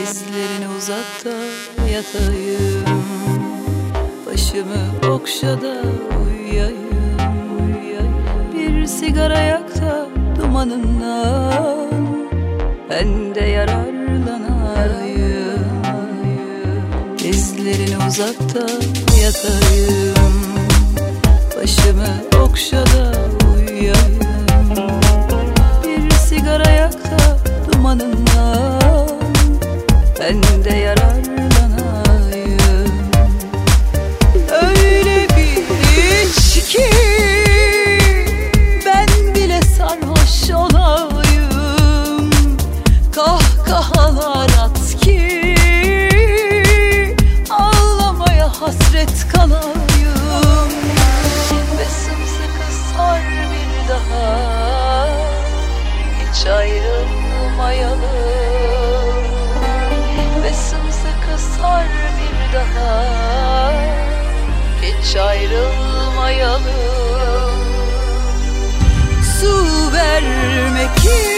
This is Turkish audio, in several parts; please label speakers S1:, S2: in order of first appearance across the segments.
S1: Dizlerini uzat da yatayım, başımı okşa da uyuyayım. Bir sigara yak da dumanından ben de yararlanayım. Dizlerini uzat da yatayım, başımı okşa da uyuyayım. Bir sigara yak da dumanından ben de yararlanayım. Öyle bir iç ki ben bile sarhoş olayım. Kahkahalar at ki ağlamaya hasret kalayım. Ve sımsıkı sar bir daha, hiç ayrılmayalım. Ve sımsıkı sar bir daha, hiç ayrılmayalım. Su vermek ki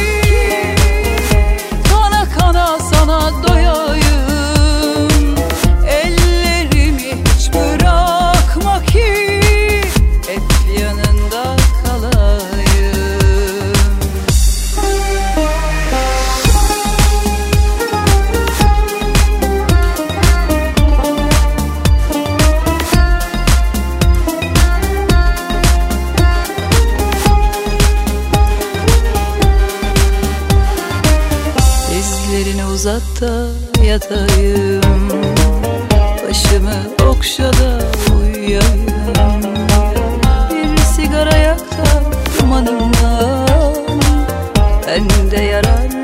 S1: kana kana sana doyayım. Ellerimi hiç bırakma ki hep yanında kalayım. Dizlerini uzat da yatayım, başımı okşa da uyuyayım. Bir sigara yak da dumanından ben de yararlanayım.